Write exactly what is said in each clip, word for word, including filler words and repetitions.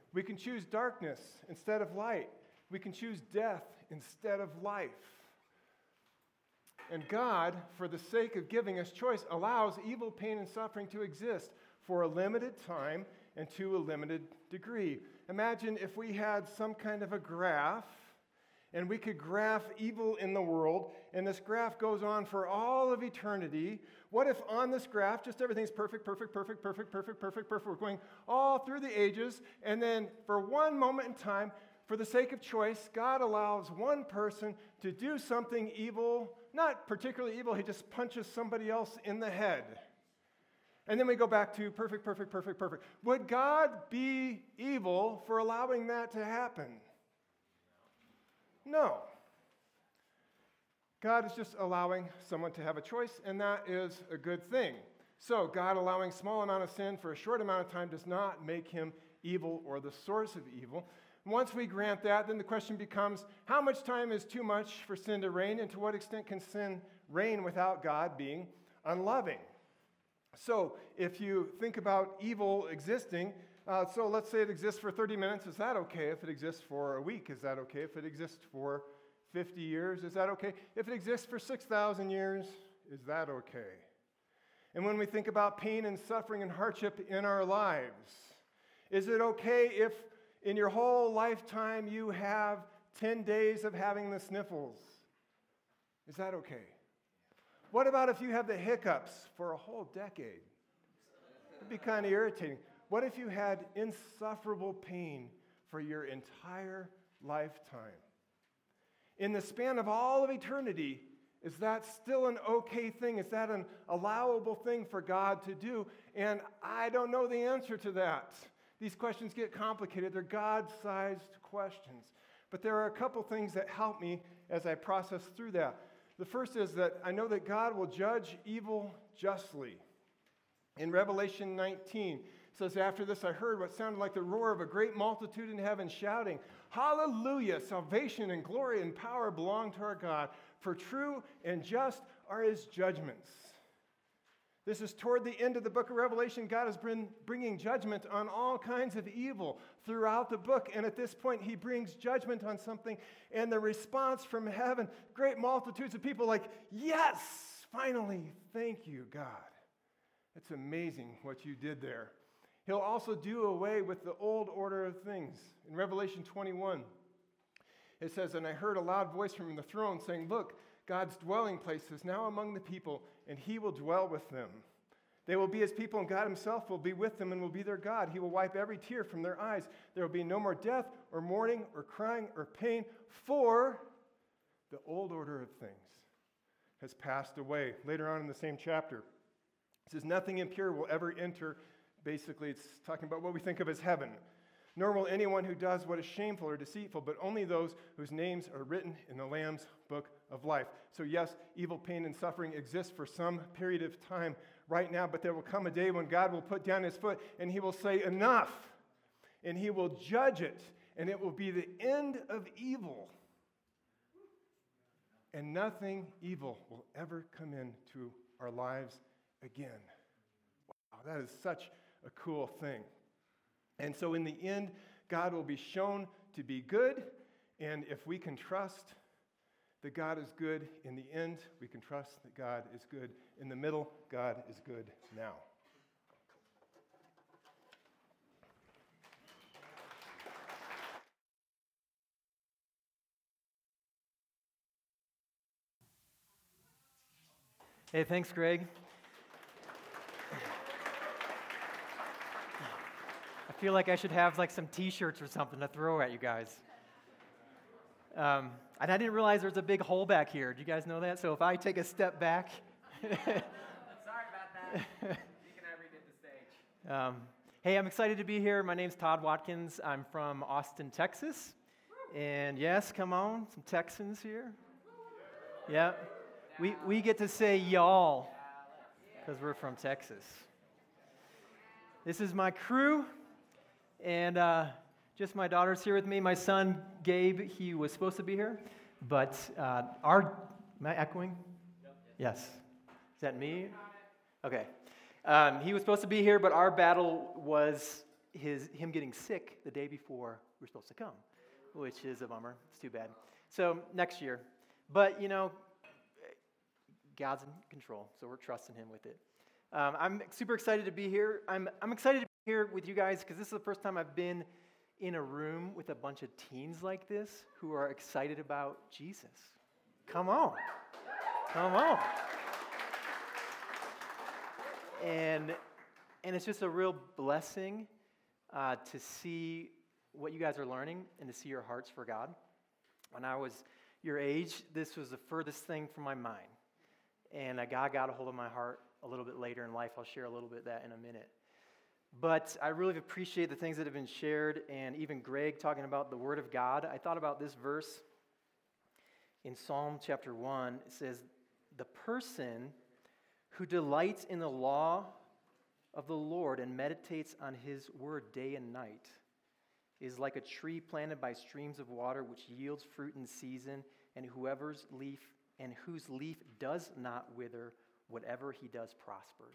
We can choose darkness instead of light. We can choose death instead of life. And God, for the sake of giving us choice, allows evil, pain, and suffering to exist for a limited time and to a limited degree. Imagine if we had some kind of a graph, and we could graph evil in the world, and this graph goes on for all of eternity. What if on this graph, just everything's perfect, perfect, perfect, perfect, perfect, perfect, perfect. We're going all through the ages, and then for one moment in time, for the sake of choice, God allows one person to do something evil, not particularly evil, he just punches somebody else in the head. And then we go back to perfect, perfect, perfect, perfect. Would God be evil for allowing that to happen? No. God is just allowing someone to have a choice, and that is a good thing. So God allowing a small amount of sin for a short amount of time does not make him evil or the source of evil. Once we grant that, then the question becomes, how much time is too much for sin to reign, and to what extent can sin reign without God being unloving? So if you think about evil existing, uh, so let's say it exists for thirty minutes, is that okay? If it exists for a week, is that okay? If it exists for fifty years, is that okay? If it exists for six thousand years, is that okay? And when we think about pain and suffering and hardship in our lives, is it okay if in your whole lifetime you have ten days of having the sniffles? Is that okay? What about if you have the hiccups for a whole decade? It'd be kind of irritating. What if you had insufferable pain for your entire lifetime? In the span of all of eternity, is that still an okay thing? Is that an allowable thing for God to do? And I don't know the answer to that. These questions get complicated. They're God-sized questions. But there are a couple things that help me as I process through that. The first is that I know that God will judge evil justly. In Revelation nineteen, it says, after this I heard what sounded like the roar of a great multitude in heaven shouting, Hallelujah! Salvation and glory and power belong to our God, for true and just are his judgments. This is toward the end of the book of Revelation. God has been bringing judgment on all kinds of evil throughout the book. And at this point, he brings judgment on something. And the response from heaven, great multitudes of people like, yes, finally, thank you, God. It's amazing what you did there. He'll also do away with the old order of things. In Revelation twenty-one, it says, and I heard a loud voice from the throne saying, look, God's dwelling place is now among the people, and he will dwell with them. They will be his people, and God himself will be with them and will be their God. He will wipe every tear from their eyes. There will be no more death or mourning or crying or pain, for the old order of things has passed away. Later on in the same chapter, it says, nothing impure will ever enter. Basically, it's talking about what we think of as heaven. Nor will anyone who does what is shameful or deceitful, but only those whose names are written in the Lamb's book of life. So yes, evil, pain, and suffering exist for some period of time right now, but there will come a day when God will put down his foot and he will say, enough, and he will judge it, and it will be the end of evil. And nothing evil will ever come into our lives again. Wow, that is such a cool thing. And so in the end, God will be shown to be good, and if we can trust that God is good in the end, we can trust that God is good in the middle. God is good now. Hey, thanks, Greg. I feel like I should have like some t-shirts or something to throw at you guys. Um, and I didn't realize there's a big hole back here. Do you guys know that? So if I take a step back... Sorry about that. Zeke and I redid the stage. Um, hey, I'm excited to be here. My name's Todd Watkins. I'm from Austin, Texas. And yes, come on, some Texans here. Yep. We, we get to say y'all because we're from Texas. This is my crew. And uh, just my daughter's here with me. My son, Gabe, he was supposed to be here. But uh, our, am I echoing? Yes. Is that me? Okay. Um, he was supposed to be here, but our battle was his him getting sick the day before we're supposed to come, which is a bummer. It's too bad. So next year. But, you know, God's in control, so we're trusting him with it. Um, I'm super excited to be here. I'm, I'm excited to be here with you guys because this is the first time I've been in a room with a bunch of teens like this who are excited about Jesus. Come on. Come on. And, and it's just a real blessing uh, to see what you guys are learning and to see your hearts for God. When I was your age, this was the furthest thing from my mind. And uh, God got a hold of my heart a little bit later in life. I'll share a little bit of that in a minute. But I really appreciate the things that have been shared, and even Greg talking about the Word of God. I thought about this verse in Psalm chapter one. It says, "The person who delights in the law of the Lord and meditates on his word day and night is like a tree planted by streams of water, which yields fruit in season, and whoever's leaf and whose leaf does not wither, whatever he does prospers."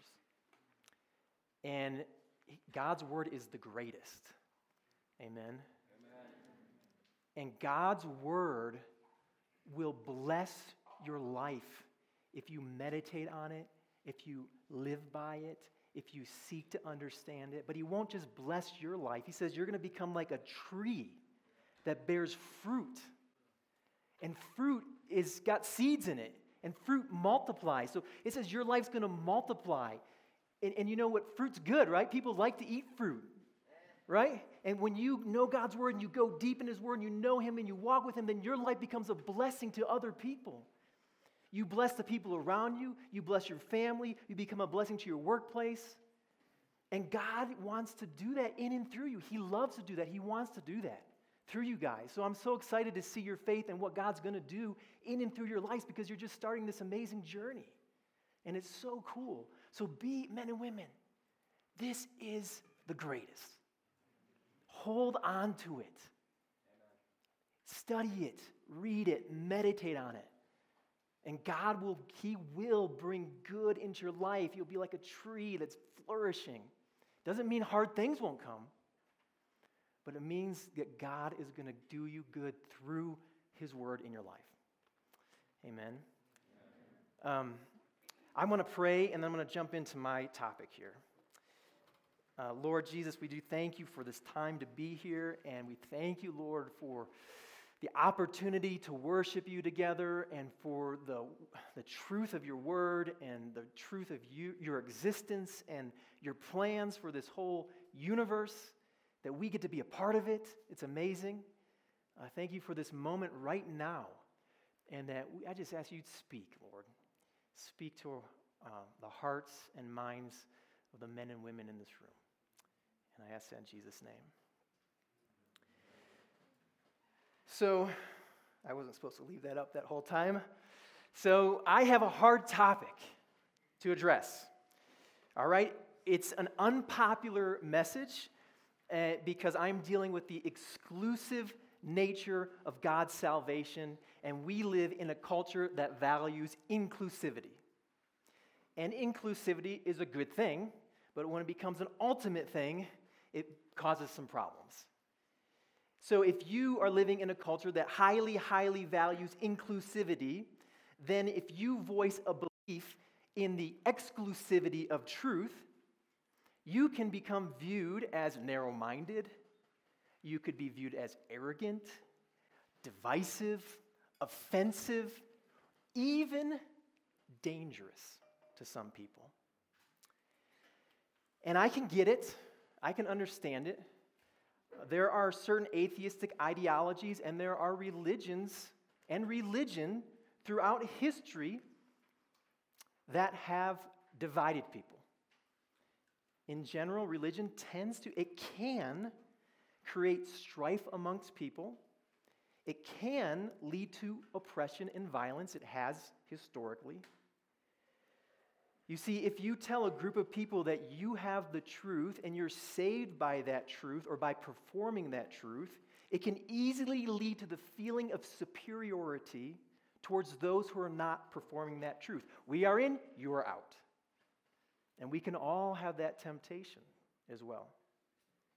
And God's word is the greatest. Amen. Amen. And God's word will bless your life if you meditate on it, if you live by it, if you seek to understand it. But he won't just bless your life. He says you're going to become like a tree that bears fruit. And fruit is got seeds in it, and fruit multiplies. So it says your life's going to multiply. And, and you know what? Fruit's good, right? People like to eat fruit, right? And when you know God's word and you go deep in his word and you know him and you walk with him, then your life becomes a blessing to other people. You bless the people around you. You bless your family. You become a blessing to your workplace. And God wants to do that in and through you. He loves to do that. He wants to do that through you guys. So I'm so excited to see your faith and what God's going to do in and through your lives because you're just starting this amazing journey. And it's so cool. So be men and women. This is the greatest. Hold on to it. Study it. Read it. Meditate on it. And God will, he will bring good into your life. You'll be like a tree that's flourishing. Doesn't mean hard things won't come. But it means that God is going to do you good through his word in your life. Amen. Um, I want to pray, and then I'm going to jump into my topic here. Uh, Lord Jesus, we do thank you for this time to be here, and we thank you, Lord, for the opportunity to worship you together and for the, the truth of your word and the truth of you, your existence and your plans for this whole universe, that we get to be a part of it. It's amazing. Uh, thank you for this moment right now, and that we, I just ask you to speak, Lord. Speak to uh, the hearts and minds of the men and women in this room. And I ask that in Jesus' name. So, I wasn't supposed to leave that up that whole time. So, I have a hard topic to address. All right? It's an unpopular message uh, because I'm dealing with the exclusive nature of God's salvation, and we live in a culture that values inclusivity. And inclusivity is a good thing, but when it becomes an ultimate thing, it causes some problems. So if you are living in a culture that highly, highly values inclusivity, then if you voice a belief in the exclusivity of truth, you can become viewed as narrow-minded. You could be viewed as arrogant, divisive, offensive, even dangerous to some people. And I can get it. I can understand it. There are certain atheistic ideologies and there are religions and religion throughout history that have divided people. In general, religion tends to, it can create strife amongst people. It can lead to oppression and violence. It has historically. You see, if you tell a group of people that you have the truth and you're saved by that truth or by performing that truth, it can easily lead to the feeling of superiority towards those who are not performing that truth. We are in, you are out. And we can all have that temptation as well.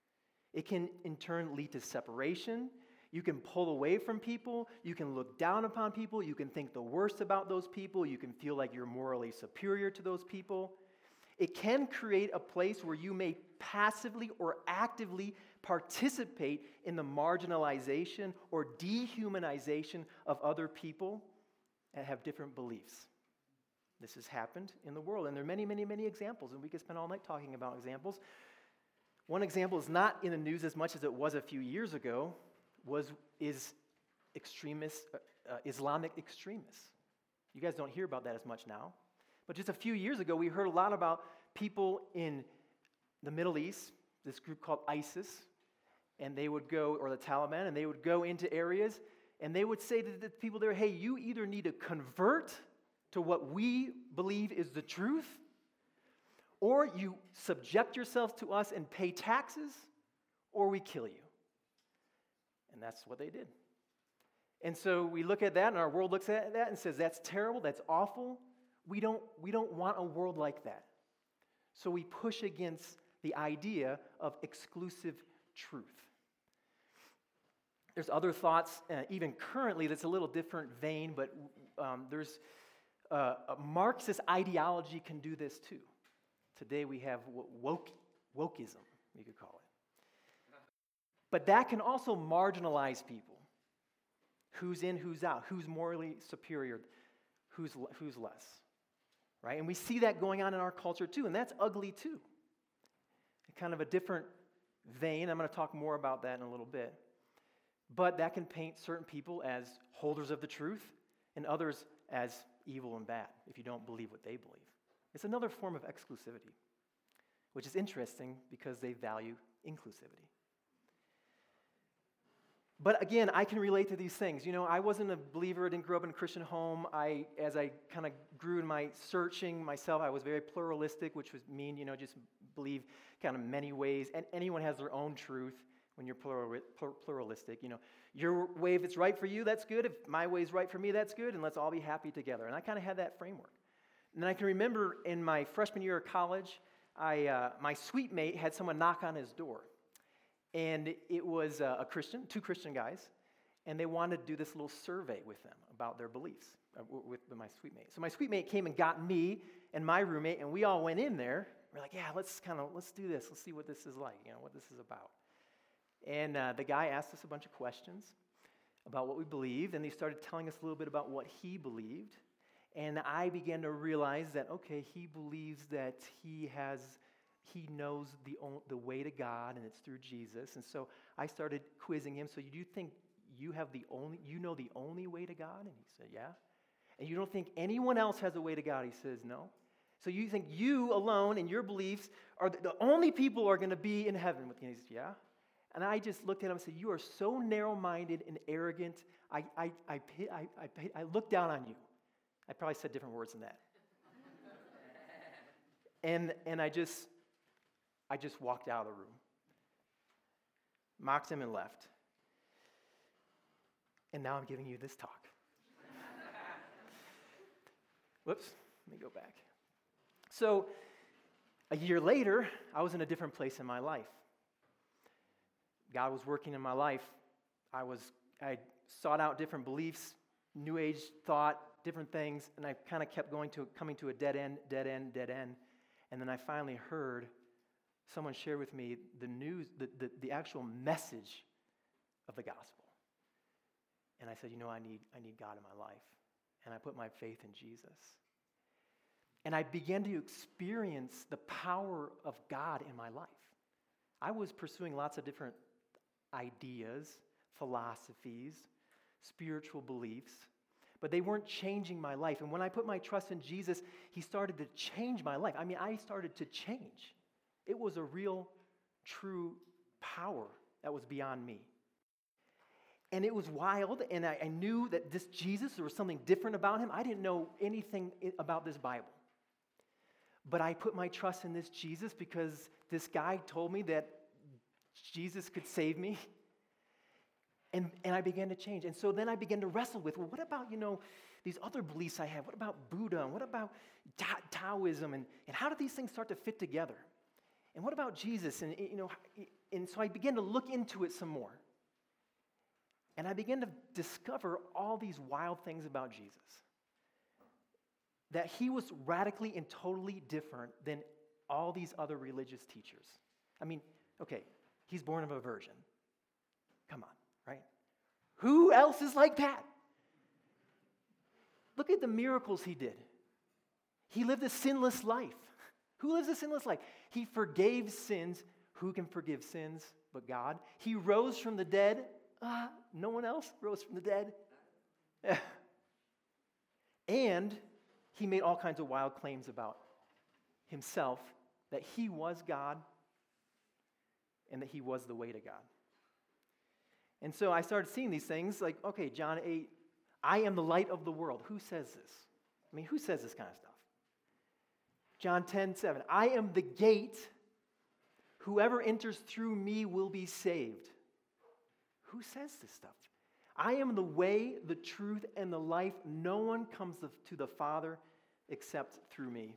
It can, in turn, lead to separation. You can pull away from people. You can look down upon people. You can think the worst about those people. You can feel like you're morally superior to those people. It can create a place where you may passively or actively participate in the marginalization or dehumanization of other people that have different beliefs. This has happened in the world, and there are many, many, many examples, and we could spend all night talking about examples. One example is not in the news as much as it was a few years ago, was is extremists, uh, uh, Islamic extremists. You guys don't hear about that as much now. But just a few years ago, we heard a lot about people in the Middle East, this group called ISIS, and they would go, or the Taliban, and they would go into areas, and they would say to the people there, hey, you either need to convert to what we believe is the truth, or you subject yourselves to us and pay taxes, or we kill you. And that's what they did. And so we look at that, and our world looks at that and says, that's terrible, that's awful. We don't, we don't want a world like that. So we push against the idea of exclusive truth. There's other thoughts, uh, even currently, that's a little different vein, but um, there's uh, a Marxist ideology can do this too. Today we have woke, wokeism, you could call it. But that can also marginalize people. Who's in, who's out, who's morally superior, who's, who's less. Right? And we see that going on in our culture too, and that's ugly too. Kind of a different vein. I'm going to talk more about that in a little bit. But that can paint certain people as holders of the truth and others as evil and bad if you don't believe what they believe. It's another form of exclusivity, which is interesting because they value inclusivity. But again, I can relate to these things. You know, I wasn't a believer, I didn't grow up in a Christian home. I, as I kind of grew in my searching myself, I was very pluralistic, which would mean, you know, just believe kind of many ways. And anyone has their own truth when you're plural, pluralistic. You know, your way, if it's right for you, that's good. If my way is right for me, that's good. And let's all be happy together. And I kind of had that framework. And then I can remember in my freshman year of college, I, uh, my suite mate had someone knock on his door. And it was uh, a Christian, two Christian guys, and they wanted to do this little survey with them about their beliefs, uh, with, with my suite mate. So my suite mate came and got me and my roommate, and we all went in there. We're like, yeah, let's kind of, let's do this. Let's see what this is like, you know, what this is about. And uh, the guy asked us a bunch of questions about what we believed, and he started telling us a little bit about what he believed. And I began to realize that, okay, he believes that he has... He knows the only, the way to God, and it's through Jesus. And so I started quizzing him. So you think you have the only, you know the only way to God? And he said, yeah. And you don't think anyone else has a way to God? He says, no. So you think you alone and your beliefs are the, the only people who are going to be in heaven with you? And he says, yeah. And I just looked at him and said, you are so narrow-minded and arrogant. I, I, I, I, I, I look down on you. I probably said different words than that. and and I just... I just walked out of the room, mocked him, and left. And now I'm giving you this talk. Whoops, let me go back. So, a year later, I was in a different place in my life. God was working in my life. I was, I sought out different beliefs, New Age thought, different things, and I kind of kept going to, coming to a dead end, dead end, dead end. And then I finally heard someone shared with me the news, the, the, the actual message of the gospel. And I said, you know, I need, I need God in my life. And I put my faith in Jesus. And I began to experience the power of God in my life. I was pursuing lots of different ideas, philosophies, spiritual beliefs, but they weren't changing my life. And when I put my trust in Jesus, he started to change my life. I mean, I started to change. It was a real, true power that was beyond me. And it was wild, and I, I knew that this Jesus, there was something different about him. I didn't know anything about this Bible. But I put my trust in this Jesus because this guy told me that Jesus could save me. And, and I began to change. And so then I began to wrestle with, well, what about, you know, these other beliefs I have? What about Buddha? And what about Ta- Taoism? And, and how do these things start to fit together? And what about Jesus? And, you know, and so I began to look into it some more. And I began to discover all these wild things about Jesus. That he was radically and totally different than all these other religious teachers. I mean, okay, he's born of a virgin. Come on, right? Who else is like that? Look at the miracles he did. He lived a sinless life. Who lives a sinless life? He forgave sins. Who can forgive sins but God? He rose from the dead. Ah, no one else rose from the dead. And he made all kinds of wild claims about himself, that he was God and that he was the way to God. And so I started seeing these things like, okay, John eight, I am the light of the world. Who says this? I mean, who says this kind of stuff? John ten seven, I am the gate. Whoever enters through me will be saved. Who says this stuff? I am the way, the truth, and the life. No one comes to the Father except through me.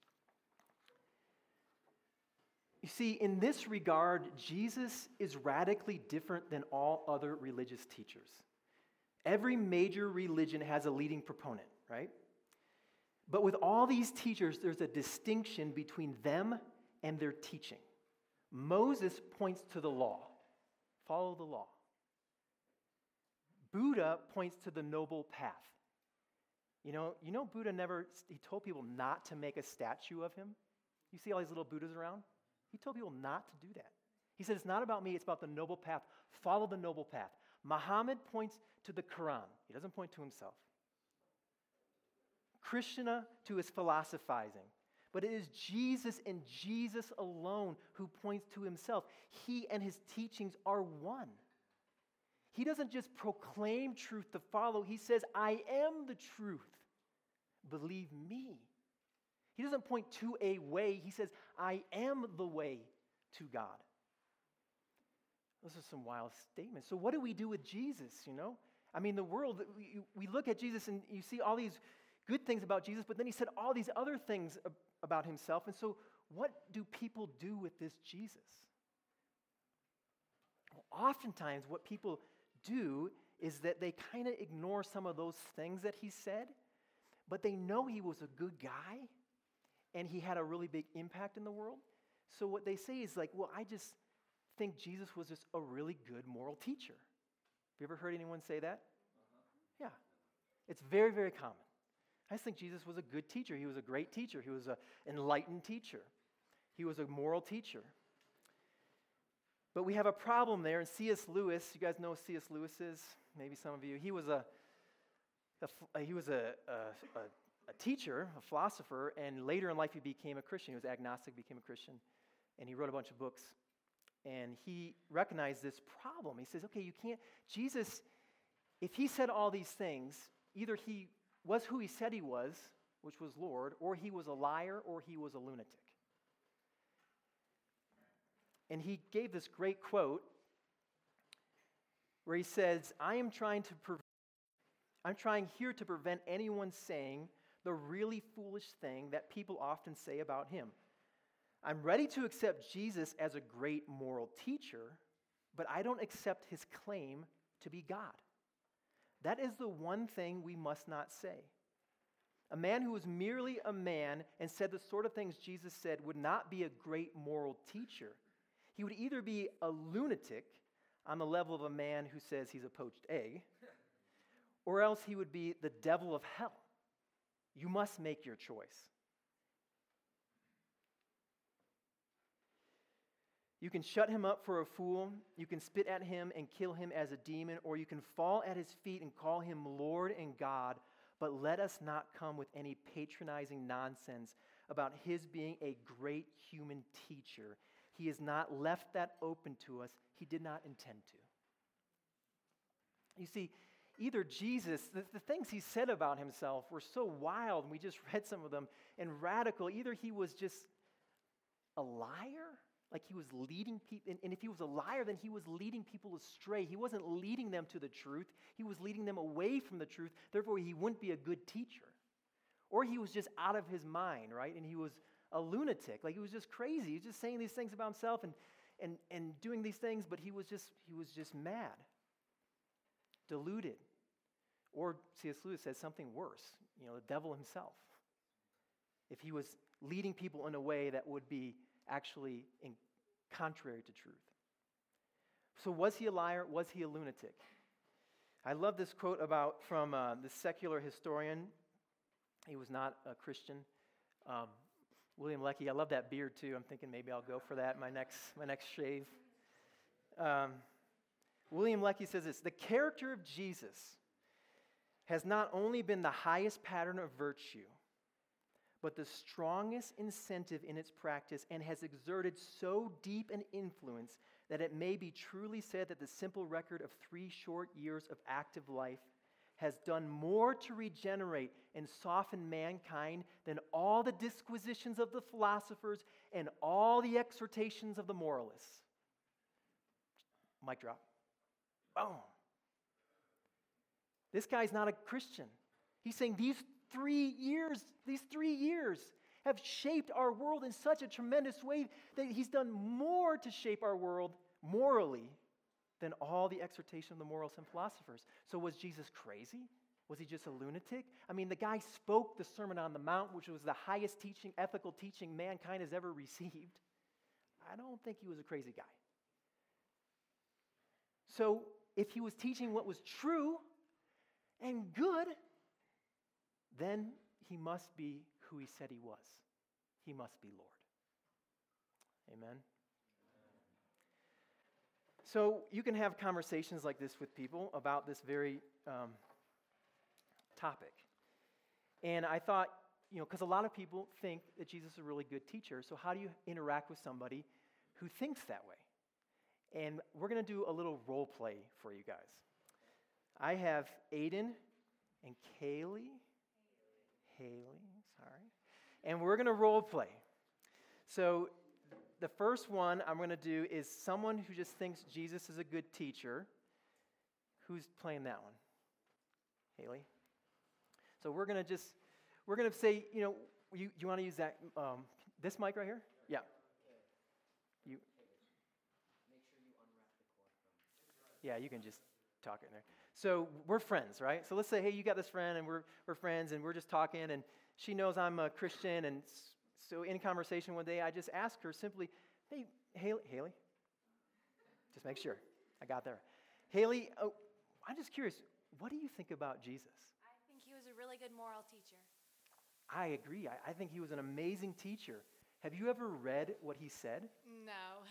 You see, in this regard, Jesus is radically different than all other religious teachers. Every major religion has a leading proponent, right? But with all these teachers, there's a distinction between them and their teaching. Moses points to the law. Follow the law. Buddha points to the noble path. You know, you know Buddha never, he told people not to make a statue of him. You see all these little Buddhas around? He told people not to do that. He said, it's not about me, it's about the noble path. Follow the noble path. Muhammad points to the Quran. He doesn't point to himself. Krishna to his philosophizing. But it is Jesus and Jesus alone who points to himself. He and his teachings are one. He doesn't just proclaim truth to follow. He says, I am the truth. Believe me. He doesn't point to a way. He says, I am the way to God. Those are some wild statements. So what do we do with Jesus, you know? I mean, the world, we, we look at Jesus and you see all these good things about Jesus, but then he said all these other things about himself. And so what do people do with this Jesus? Well, oftentimes what people do is that they kind of ignore some of those things that he said, but they know he was a good guy and he had a really big impact in the world. So what they say is like, well, I just think Jesus was just a really good moral teacher. Have you ever heard anyone say that? Uh-huh. Yeah. It's very, very common. I just think Jesus was a good teacher. He was a great teacher. He was an enlightened teacher. He was a moral teacher. But we have a problem there, and C S Lewis, you guys know who C S Lewis is? Maybe some of you. He was a, a he was a, a, a, a teacher, a philosopher, and later in life he became a Christian. He was agnostic, became a Christian, and he wrote a bunch of books. And he recognized this problem. He says, okay, you can't, Jesus, if he said all these things, either he was who he said he was, which was Lord, or he was a liar, or he was a lunatic. And he gave this great quote where he says, I am trying to pre- I'm trying here to prevent anyone saying the really foolish thing that people often say about him. I'm ready to accept Jesus as a great moral teacher, but I don't accept his claim to be God. That is the one thing we must not say. A man who was merely a man and said the sort of things Jesus said would not be a great moral teacher. He would either be a lunatic on the level of a man who says he's a poached egg, or else he would be the devil of hell. You must make your choice. You can shut him up for a fool, you can spit at him and kill him as a demon, or you can fall at his feet and call him Lord and God, but let us not come with any patronizing nonsense about his being a great human teacher. He has not left that open to us. He did not intend to. You see, either Jesus, the, the things he said about himself were so wild, and we just read some of them, and radical. Either he was just a liar, like he was leading people, and, and if he was a liar, then he was leading people astray. He wasn't leading them to the truth. He was leading them away from the truth. Therefore, he wouldn't be a good teacher. Or he was just out of his mind, right? And he was a lunatic. Like, he was just crazy. He was just saying these things about himself. And, and, and doing these things, but he was just he was just mad, deluded. Or C S Lewis says something worse, you know, the devil himself. If he was leading people in a way that would be actually in contrary to truth. So was he a liar? Was he a lunatic? I love this quote about from uh, the secular historian. He was not a Christian. Um, William Leckie. I love that beard too. I'm thinking maybe I'll go for that my next my next shave. Um, William Leckie says this: the character of Jesus has not only been the highest pattern of virtue, but the strongest incentive in its practice, and has exerted so deep an influence that it may be truly said that the simple record of three short years of active life has done more to regenerate and soften mankind than all the disquisitions of the philosophers and all the exhortations of the moralists. Mic drop. Boom. This guy's not a Christian. He's saying these three years, these three years have shaped our world in such a tremendous way that he's done more to shape our world morally than all the exhortation of the moralists and philosophers. So was Jesus crazy? Was he just a lunatic? I mean, the guy spoke the Sermon on the Mount, which was the highest teaching, ethical teaching mankind has ever received. I don't think he was a crazy guy. So if he was teaching what was true and good, then he must be who he said he was. He must be Lord. Amen. So you can have conversations like this with people about this very um, topic. And I thought, you know, because a lot of people think that Jesus is a really good teacher, so how do you interact with somebody who thinks that way? And we're going to do a little role play for you guys. I have Aiden and Kaylee. Haley, sorry. And we're going to role play. So the first one I'm going to do is someone who just thinks Jesus is a good teacher. Who's playing that one? Haley? So we're going to just, we're going to say, you know, you, you want to use that, um, this mic right here? Yeah. You. Make sure you unwrap the cord from. Yeah, you can just talk in there. So we're friends, right? So let's say, hey, you got this friend, and we're we're friends, and we're just talking, and she knows I'm a Christian, and so in conversation one day, I just asked her simply, hey, Haley, Haley, just make sure I got there. Haley, oh, I'm just curious, what do you think about Jesus? I think he was a really good moral teacher. I agree. I, I think he was an amazing teacher. Have you ever read what he said? No.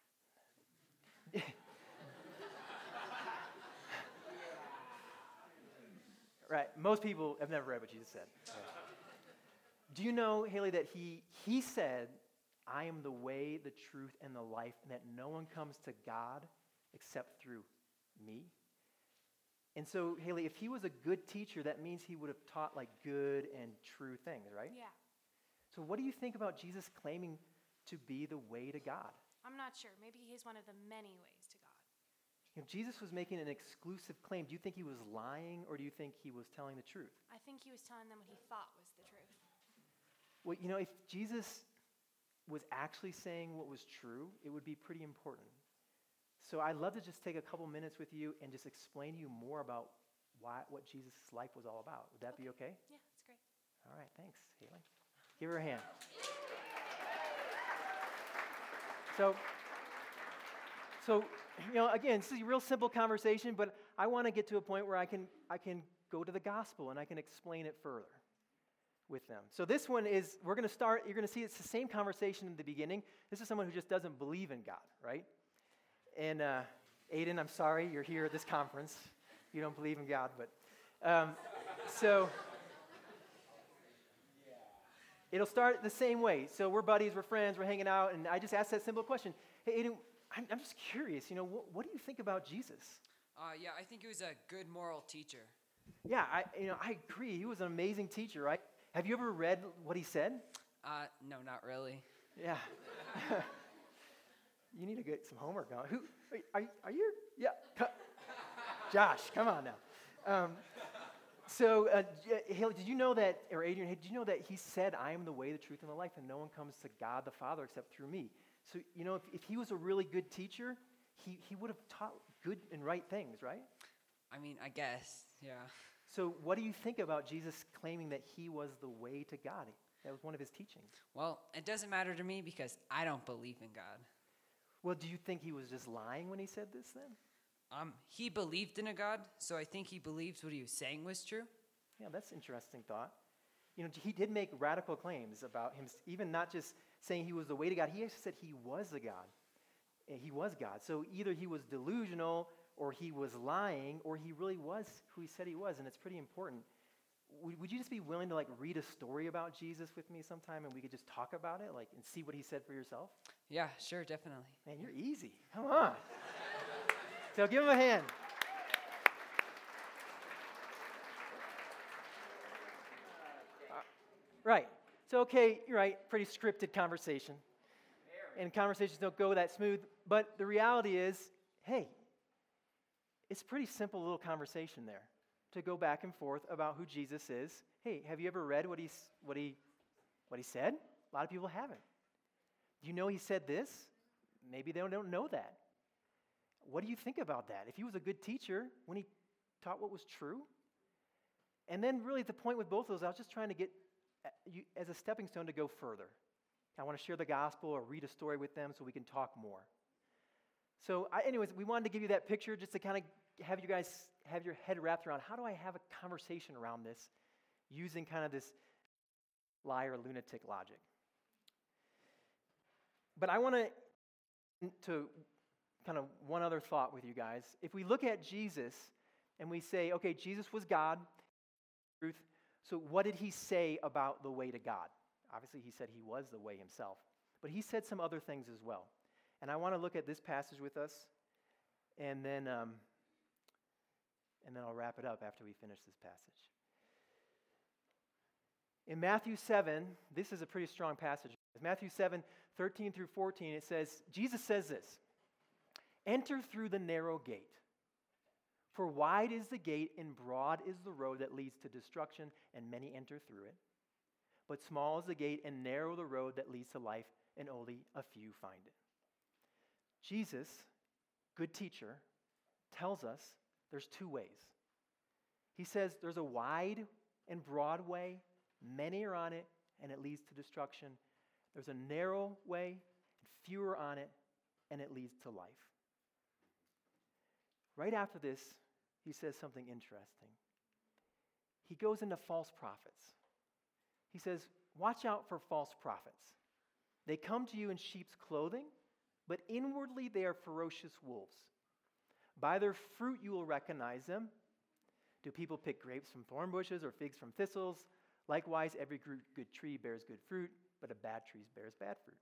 Right. Most people have never read what Jesus said. Right. Do you know, Haley, that he he said, I am the way, the truth, and the life, and that no one comes to God except through me? And so, Haley, if he was a good teacher, that means he would have taught like good and true things, right? Yeah. So what do you think about Jesus claiming to be the way to God? I'm not sure. Maybe he's one of the many ways to God. If Jesus was making an exclusive claim, do you think he was lying, or do you think he was telling the truth? I think he was telling them what he thought was the truth. Well, you know, if Jesus was actually saying what was true, it would be pretty important. So I'd love to just take a couple minutes with you and just explain to you more about why, what Jesus' life was all about. Would that okay. be okay? Yeah, that's great. All right, thanks, Haley. Give her a hand. So, so you know, again, this is a real simple conversation, but I want to get to a point where I can I can go to the gospel and I can explain it further with them. So this one is, we're going to start, you're going to see it's the same conversation in the beginning. This is someone who just doesn't believe in God, right? And uh, Aiden, I'm sorry, you're here at this conference. You don't believe in God, but um, so it'll start the same way. So we're buddies, we're friends, we're hanging out, and I just asked that simple question. Hey, Aiden, I'm, I'm just curious, you know, what, what do you think about Jesus? Uh, yeah, I think he was a good moral teacher. Yeah, I, you know, I agree. He was an amazing teacher, right? Have you ever read what he said? Uh, no, not really. Yeah. You need to get some homework on. Who are, are you? Yeah. Josh, come on now. Um, so, uh, Haley, did you know that, or Adrian, did you know that he said, I am the way, the truth, and the life, and no one comes to God the Father except through me? So, you know, if, if he was a really good teacher, he, he would have taught good and right things, right? I mean, I guess, yeah. So what do you think about Jesus claiming that he was the way to God? That was one of his teachings. Well, it doesn't matter to me because I don't believe in God. Well, do you think he was just lying when he said this then? Um, he believed in a God, so I think he believes what he was saying was true. Yeah, that's an interesting thought. You know, he did make radical claims about him, even not just saying he was the way to God. He actually said he was a God. And he was God. So either he was delusional, or he was lying, or he really was who he said he was, and it's pretty important. Would, would you just be willing to like read a story about Jesus with me sometime, and we could just talk about it, like, and see what he said for yourself? Yeah, sure, definitely. Man, you're easy. Come on. So give him a hand. Uh, right. So, okay, you're right, pretty scripted conversation. And conversations don't go that smooth. But the reality is, hey, it's a pretty simple little conversation there to go back and forth about who Jesus is. Hey, have you ever read what he, what he, what he said? A lot of people haven't. Do you know he said this? Maybe they don't know that. What do you think about that? If he was a good teacher when he taught what was true? And then really the point with both of those, I was just trying to get you as a stepping stone to go further. I want to share the gospel or read a story with them so we can talk more. So I, anyways, we wanted to give you that picture just to kind of have you guys have your head wrapped around how do I have a conversation around this using kind of this liar lunatic logic. But I want to to kind of one other thought with you guys. If we look at Jesus and we say, okay, Jesus was God, truth, so what did he say about the way to God? Obviously, he said he was the way himself, but he said some other things as well. And I want to look at this passage with us, and then um, and then I'll wrap it up after we finish this passage. In Matthew seven, this is a pretty strong passage. Matthew seven, thirteen through fourteen, it says, Jesus says this, "Enter through the narrow gate, for wide is the gate and broad is the road that leads to destruction, and many enter through it. But small is the gate and narrow the road that leads to life, and only a few find it." Jesus, good teacher, tells us there's two ways. He says there's a wide and broad way, many are on it, and it leads to destruction. There's a narrow way, and fewer on it, and it leads to life. Right after this, he says something interesting. He goes into false prophets. He says, watch out for false prophets. They come to you in sheep's clothing, but inwardly they are ferocious wolves. By their fruit you will recognize them. Do people pick grapes from thorn bushes or figs from thistles? Likewise, every good tree bears good fruit, but a bad tree bears bad fruit.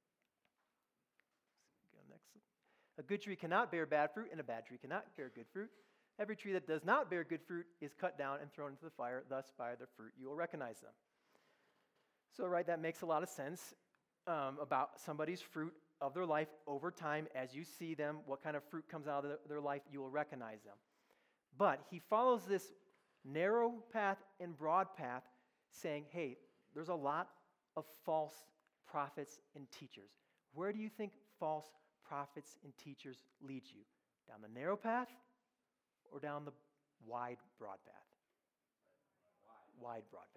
Go next. A good tree cannot bear bad fruit, and a bad tree cannot bear good fruit. Every tree that does not bear good fruit is cut down and thrown into the fire. Thus, by their fruit you will recognize them. So, right, that makes a lot of sense um, about somebody's fruit of their life over time. As you see them, what kind of fruit comes out of their life, you will recognize them. But he follows this narrow path and broad path, saying, hey, there's a lot of false prophets and teachers. Where do you think false prophets and teachers lead you? Down the narrow path or down the wide, broad path? Wide, wide broad path.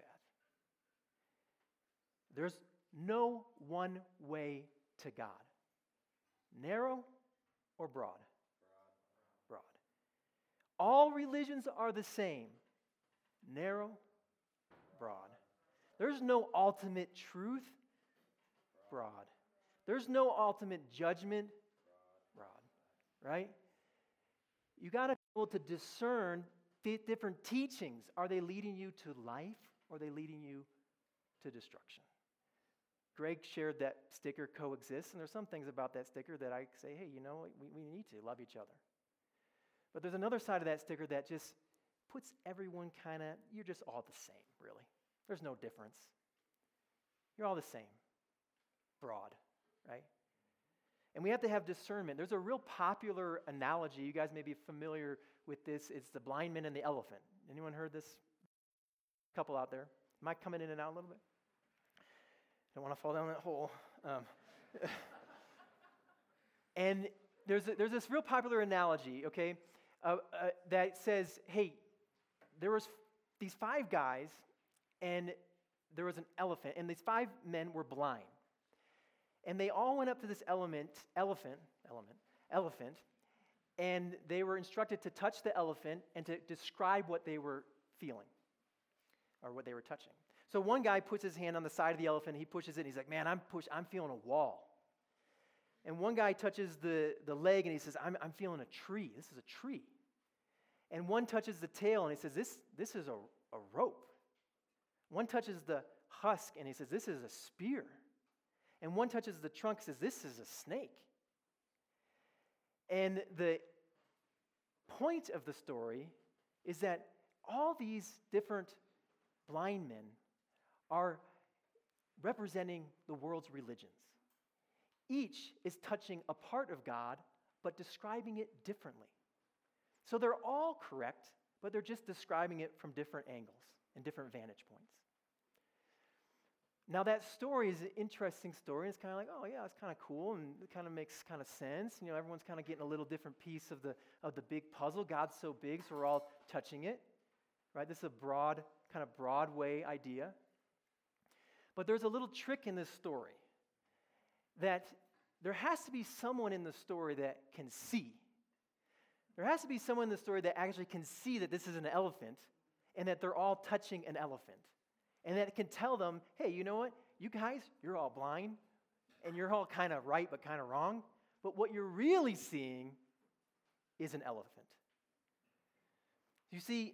There's no one way to God. Narrow or broad? Broad. Broad. All religions are the same. Narrow, broad. There's no ultimate truth. Broad. There's no ultimate judgment. Broad. Right? You got to be able to discern the different teachings. Are they leading you to life or are they leading you to destruction? Greg shared that sticker coexists, and there's some things about that sticker that I say, hey, you know, we, we need to love each other. But there's another side of that sticker that just puts everyone kind of, you're just all the same, really. There's no difference. You're all the same. Broad, right? And we have to have discernment. There's a real popular analogy. You guys may be familiar with this. It's the blind man and the elephant. Anyone heard this? Couple out there. Am I coming in and out a little bit? Don't want to fall down that hole. Um, And there's, a, there's this real popular analogy, okay, uh, uh, that says, hey, there was f- these five guys, and there was an elephant, and these five men were blind. And they all went up to this element, elephant, element, elephant, and they were instructed to touch the elephant and to describe what they were feeling or what they were touching. So one guy puts his hand on the side of the elephant, he pushes it, and he's like, man, I'm push, I'm feeling a wall. And one guy touches the, the leg, and he says, I'm, I'm feeling a tree. This is a tree. And one touches the tail, and he says, this, this is a, a rope. One touches the husk, and he says, this is a spear. And one touches the trunk, says, this is a snake. And the point of the story is that all these different blind men are representing the world's religions. Each is touching a part of God, but describing it differently. So they're all correct, but they're just describing it from different angles and different vantage points. Now that story is an interesting story. It's kind of like, oh yeah, it's kind of cool, and it kind of makes kind of sense. You know, everyone's kind of getting a little different piece of the of the big puzzle. God's so big, so we're all touching it, right? This is a broad, kind of Broadway idea. But there's a little trick in this story that there has to be someone in the story that can see. There has to be someone in the story that actually can see that this is an elephant and that they're all touching an elephant. And that can tell them, hey, you know what? You guys, you're all blind and you're all kind of right but kind of wrong. But what you're really seeing is an elephant. You see,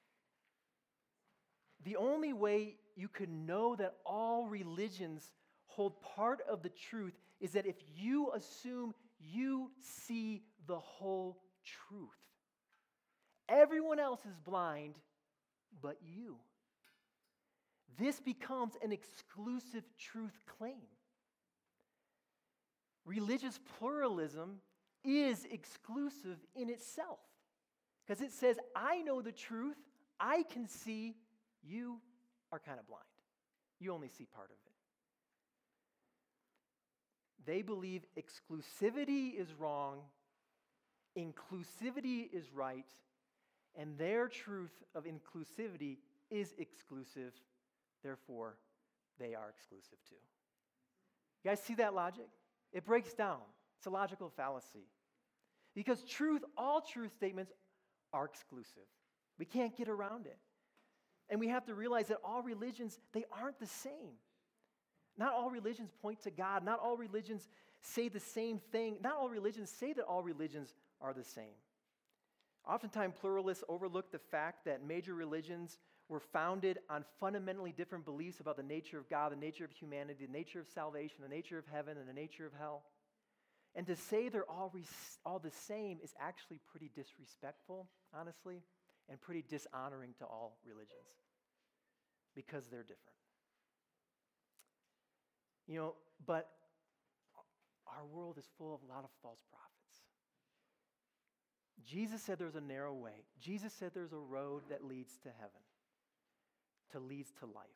the only way you can know that all religions hold part of the truth is that if you assume you see the whole truth. Everyone else is blind but you. This becomes an exclusive truth claim. Religious pluralism is exclusive in itself because it says, I know the truth, I can see, you are kind of blind. You only see part of it. They believe exclusivity is wrong, inclusivity is right, and their truth of inclusivity is exclusive. Therefore, they are exclusive too. You guys see that logic? It breaks down. It's a logical fallacy. Because truth, all truth statements are exclusive. We can't get around it. And we have to realize that all religions, they aren't the same. Not all religions point to God. Not all religions say the same thing. Not all religions say that all religions are the same. Oftentimes, pluralists overlook the fact that major religions were founded on fundamentally different beliefs about the nature of God, the nature of humanity, the nature of salvation, the nature of heaven, and the nature of hell. And to say they're all, res- all the same is actually pretty disrespectful, honestly, and pretty dishonoring to all religions because they're different. You know, but our world is full of a lot of false prophets. Jesus said there's a narrow way. Jesus said there's a road that leads to heaven, to leads to life.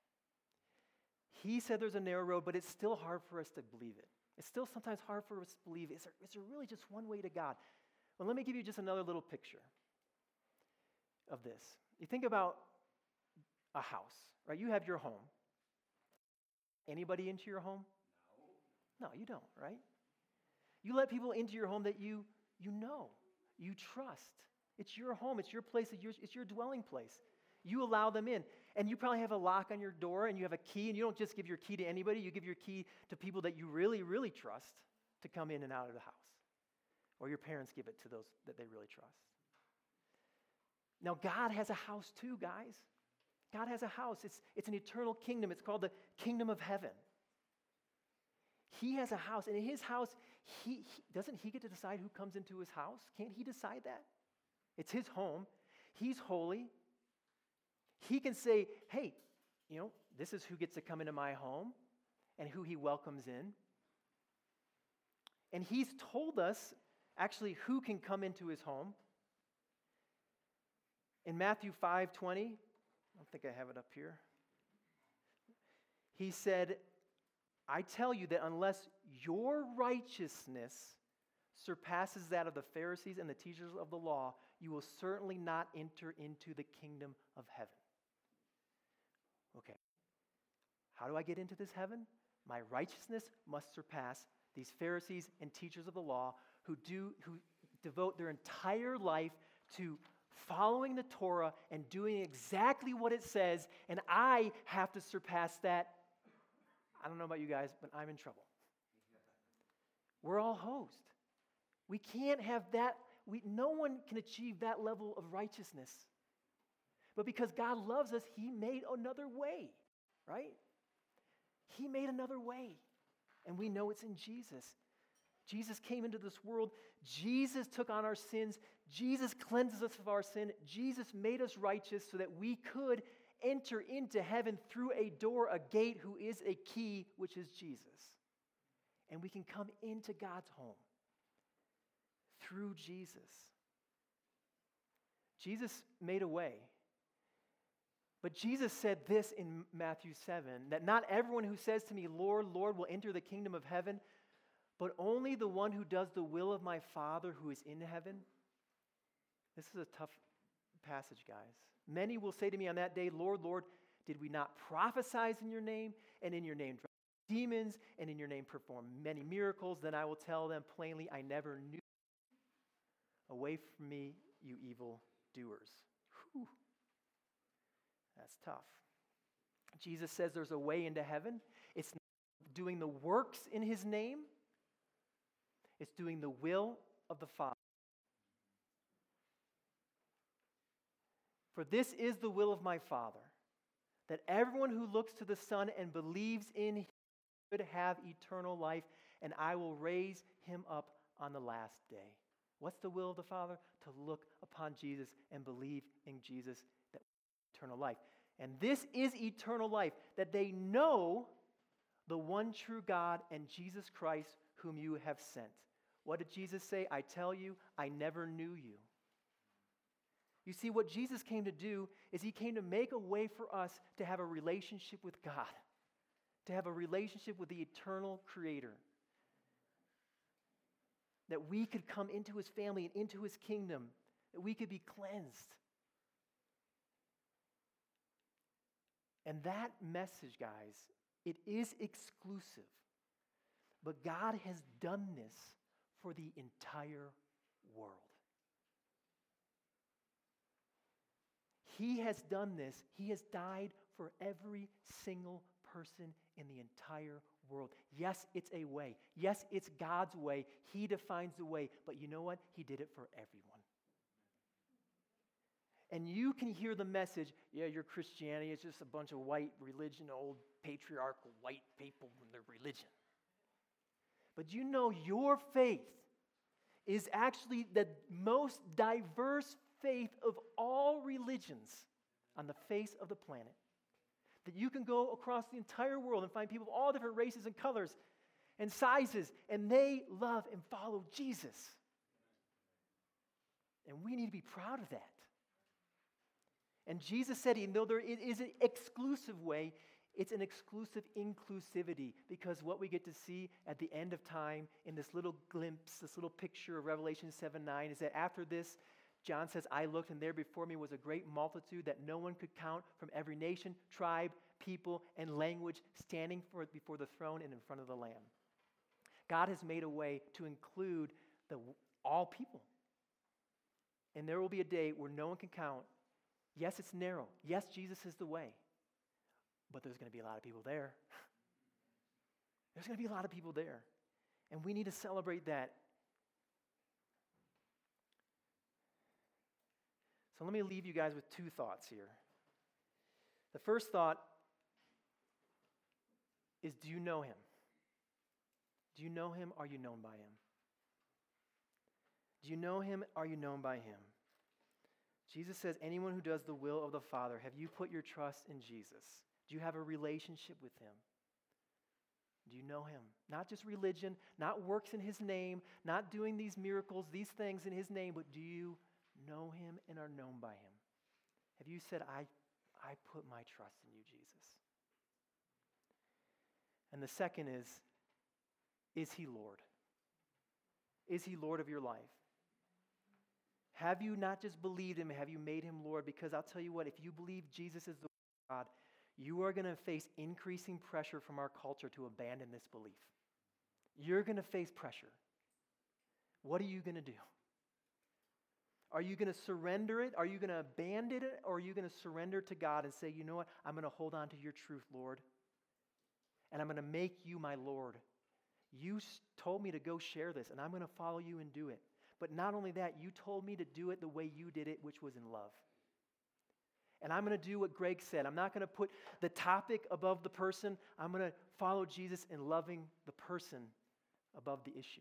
He said there's a narrow road, but it's still hard for us to believe it. It's still sometimes hard for us to believe, is there, is there really just one way to God? Well, let me give you just another little picture of this. You think about a house, right? You have your home. Anybody into your home? No. No, you don't, right? You let people into your home that you you know, you trust. It's your home. It's your place. It's your dwelling place. You allow them in. And you probably have a lock on your door and you have a key, and you don't just give your key to anybody. You give your key to people that you really, really trust to come in and out of the house. Or your parents give it to those that they really trust. Now, God has a house too, guys. God has a house. It's, it's an eternal kingdom. It's called the kingdom of heaven. He has a house, and in his house, he, he doesn't he get to decide who comes into his house? Can't he decide that? It's his home. He's holy. He can say, hey, you know, this is who gets to come into my home and who he welcomes in. And he's told us, actually, who can come into his home. In Matthew five twenty, I don't think I have it up here. He said, I tell you that unless your righteousness surpasses that of the Pharisees and the teachers of the law, you will certainly not enter into the kingdom of heaven. Okay. How do I get into this heaven? My righteousness must surpass these Pharisees and teachers of the law who do who devote their entire life to following the Torah and doing exactly what it says, and I have to surpass that. I don't know about you guys, but I'm in trouble. We're all hosed. We can't have that. We, no one can achieve that level of righteousness. But because God loves us, He made another way, right? He made another way. And we know it's in Jesus. Jesus came into this world. Jesus took on our sins. Jesus cleanses us of our sin. Jesus made us righteous so that we could enter into heaven through a door, a gate, who is a key, which is Jesus. And we can come into God's home through Jesus. Jesus made a way. But Jesus said this in Matthew seven, that not everyone who says to me, Lord, Lord, will enter the kingdom of heaven, but only the one who does the will of my Father who is in heaven. This is a tough passage, guys. Many will say to me on that day, Lord, Lord, did we not prophesy in your name, and in your name drive demons, and in your name perform many miracles? Then I will tell them plainly, I never knew you. Away from me, you evil doers. Whew. That's tough. Jesus says there's a way into heaven. It's not doing the works in His name. It's doing the will of the Father. For this is the will of my Father, that everyone who looks to the Son and believes in Him should have eternal life, and I will raise him up on the last day. What's the will of the Father? To look upon Jesus and believe in Jesus, that eternal life. And this is eternal life, that they know the one true God and Jesus Christ whom you have sent. What did Jesus say? I tell you, I never knew you. You see, what Jesus came to do is He came to make a way for us to have a relationship with God, to have a relationship with the eternal Creator, that we could come into His family and into His kingdom, that we could be cleansed. And that message, guys, it is exclusive. But God has done this for the entire world. He has done this. He has died for every single person in the entire world. Yes, it's a way. Yes, it's God's way. He defines the way. But you know what? He did it for everyone. And you can hear the message, yeah, your Christianity is just a bunch of white religion, old patriarchal white people and their religion. But you know your faith is actually the most diverse faith of all religions on the face of the planet. That you can go across the entire world and find people of all different races and colors and sizes, and they love and follow Jesus. And we need to be proud of that. And Jesus said, even though there is an exclusive way, it's an exclusive inclusivity, because what we get to see at the end of time in this little glimpse, this little picture of Revelation seven nine, is that after this, John says, I looked, and there before me was a great multitude that no one could count, from every nation, tribe, people, and language, standing for, before the throne and in front of the Lamb. God has made a way to include the, all people. And there will be a day where no one can count. Yes, it's narrow. Yes, Jesus is the way. But there's going to be a lot of people there. There's going to be a lot of people there. And we need to celebrate that. So let me leave you guys with two thoughts here. The first thought is, do you know Him? Do you know Him? Are you known by Him? Do you know Him? Are you known by Him? Jesus says, anyone who does the will of the Father, have you put your trust in Jesus? Do you have a relationship with Him? Do you know Him? Not just religion, not works in His name, not doing these miracles, these things in His name, but do you know Him and are known by Him? Have you said, I, I put my trust in you, Jesus? And the second is, is He Lord? Is he Lord of your life? Have you not just believed him, have you made him Lord? Because I'll tell you what, if you believe Jesus is the Word of God, you are going to face increasing pressure from our culture to abandon this belief. You're going to face pressure. What are you going to do? Are you going to surrender it? Are you going to abandon it? Or are you going to surrender to God and say, you know what, I'm going to hold on to your truth, Lord, and I'm going to make you my Lord. You told me to go share this, and I'm going to follow you and do it. But not only that, you told me to do it the way you did it, which was in love. And I'm going to do what Greg said. I'm not going to put the topic above the person. I'm going to follow Jesus in loving the person above the issue.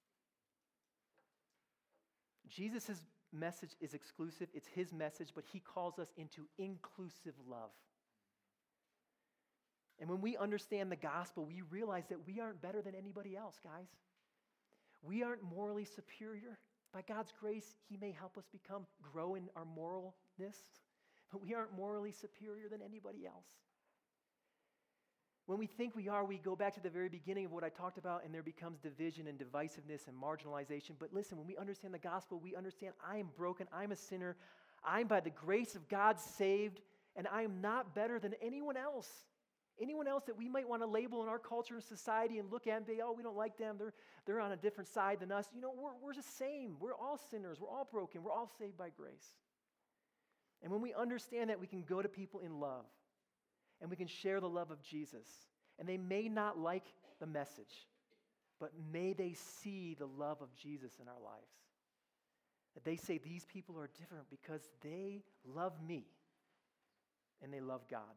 Jesus' message is exclusive. It's his message, but he calls us into inclusive love. And when we understand the gospel, we realize that we aren't better than anybody else, guys. We aren't morally superior. By God's grace, he may help us become, grow in our moralness, but we aren't morally superior than anybody else. When we think we are, we go back to the very beginning of what I talked about, and there becomes division and divisiveness and marginalization. But listen, when we understand the gospel, we understand I am broken, I'm a sinner, I'm by the grace of God saved, and I am not better than anyone else. Anyone else that we might want to label in our culture and society and look at and be, oh, we don't like them, they're, they're on a different side than us. You know, we're, we're the same. We're all sinners. We're all broken. We're all saved by grace. And when we understand that, we can go to people in love, and we can share the love of Jesus. And they may not like the message, but may they see the love of Jesus in our lives. That they say these people are different because they love me and they love God.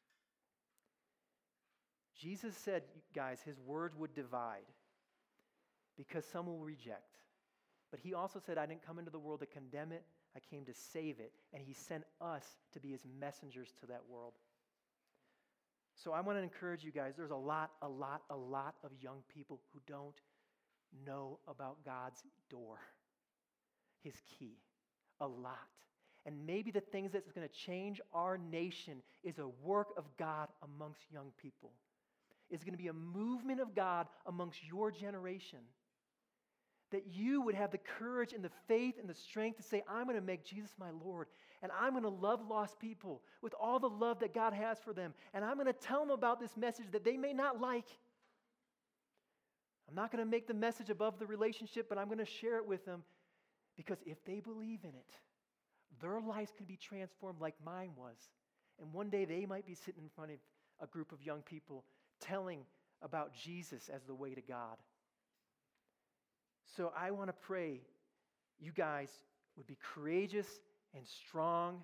Jesus said, guys, his words would divide because some will reject. But he also said, I didn't come into the world to condemn it. I came to save it. And he sent us to be his messengers to that world. So I want to encourage you guys, there's a lot, a lot, a lot of young people who don't know about God's door, his key, a lot. And maybe the things that's going to change our nation is a work of God amongst young people. It's going to be a movement of God amongst your generation. That you would have the courage and the faith and the strength to say, I'm going to make Jesus my Lord. And I'm going to love lost people with all the love that God has for them. And I'm going to tell them about this message that they may not like. I'm not going to make the message above the relationship, but I'm going to share it with them. Because if they believe in it, their lives could be transformed like mine was. And one day they might be sitting in front of a group of young people telling about Jesus as the way to God. So I want to pray you guys would be courageous and strong.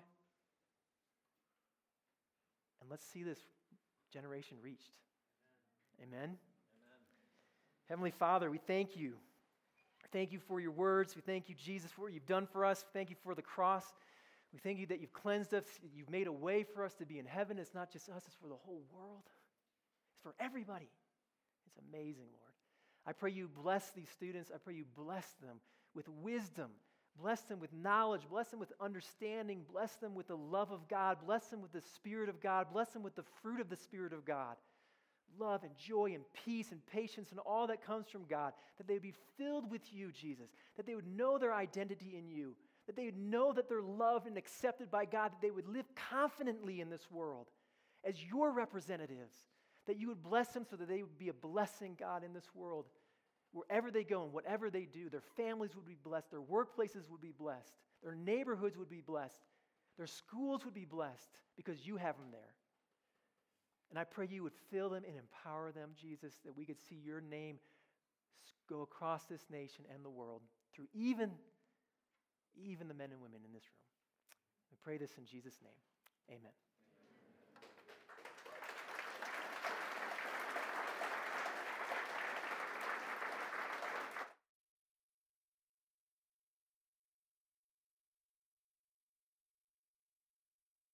And let's see this generation reached. Amen? Amen. Amen. Heavenly Father, we thank you. Thank you for your words. We thank you, Jesus, for what you've done for us. Thank you for the cross. We thank you that you've cleansed us. You've made a way for us to be in heaven. It's not just us, it's for the whole world. It's for everybody. It's amazing, Lord. I pray you bless these students. I pray you bless them with wisdom. Bless them with knowledge. Bless them with understanding. Bless them with the love of God. Bless them with the Spirit of God. Bless them with the fruit of the Spirit of God. Love and joy and peace and patience and all that comes from God. That they would be filled with you, Jesus. That they would know their identity in you. That they would know that they're loved and accepted by God. That they would live confidently in this world as your representatives. That you would bless them so that they would be a blessing, God, in this world. Wherever they go and whatever they do, their families would be blessed, their workplaces would be blessed, their neighborhoods would be blessed, their schools would be blessed because you have them there. And I pray you would fill them and empower them, Jesus, that we could see your name go across this nation and the world through even, even the men and women in this room. We pray this in Jesus' name. Amen.